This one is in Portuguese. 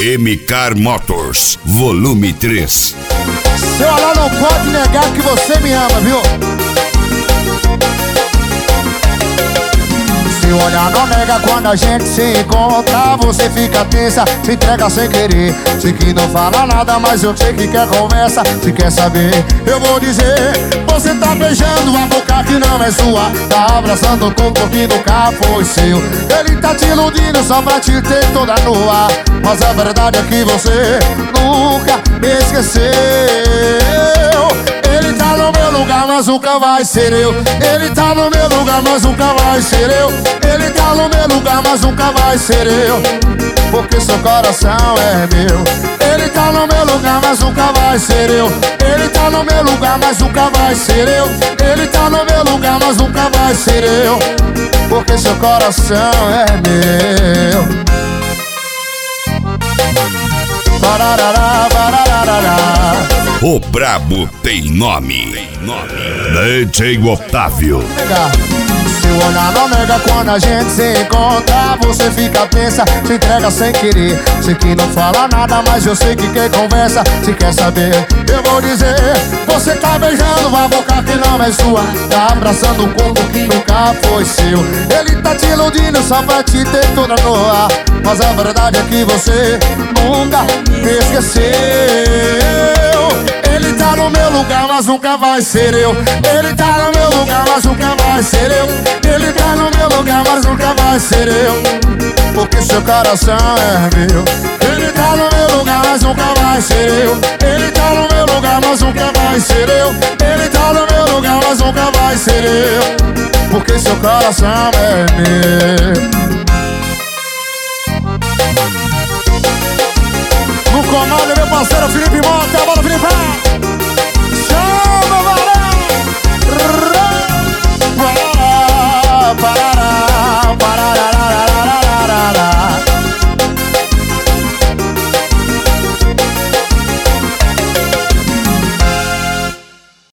MK Motors, volume 3. Seu Alá não pode negar que você me ama, viu? Seu olhar não nega quando a gente se encontra. Você fica tensa, se entrega sem querer. Sei que não fala nada, mas eu sei que quer conversa. Se quer saber, eu vou dizer. Você tá beijando a boca que não é sua. Tá abraçando o corpo que nunca foi seu. Ele tá te iludindo só pra te ter toda nua. Mas a verdade é que você nunca me esqueceu. Ele tá no meu lugar, mas nunca vai ser eu. Ele tá no meu lugar, mas nunca vai ser eu. Ele tá no meu lugar, mas nunca vai ser eu. Porque seu coração é meu. Ele tá no meu lugar, mas nunca vai ser eu. Ele tá no meu lugar, mas nunca vai ser eu. Ele tá no meu lugar, mas nunca vai ser eu. Porque seu coração é meu. Bararará, bararará. O brabo tem nome. DJ Otávio. Seu olhar não nega quando a gente se encontra. Você fica tensa, se entrega sem querer. Sei que não fala nada, mas eu sei que quer conversa. Se quer saber, eu vou dizer. Você tá beijando uma boca que não é sua. Tá abraçando um corpo que nunca foi seu. Ele tá te iludindo só pra te ter toda nua. Mas a verdade é que você nunca me esqueceu. Ele tá no meu lugar, mas nunca vai ser eu. Ele tá no meu lugar, mas nunca vai ser eu. Ele tá no meu lugar, mas nunca vai ser eu. Porque seu coração é meu. Ele tá no meu lugar, mas nunca vai ser eu. Ele tá no meu lugar, mas nunca vai ser eu. Ele tá no meu lugar, mas nunca vai ser eu. Porque seu coração é meu. No comando, meu parceiro Felipe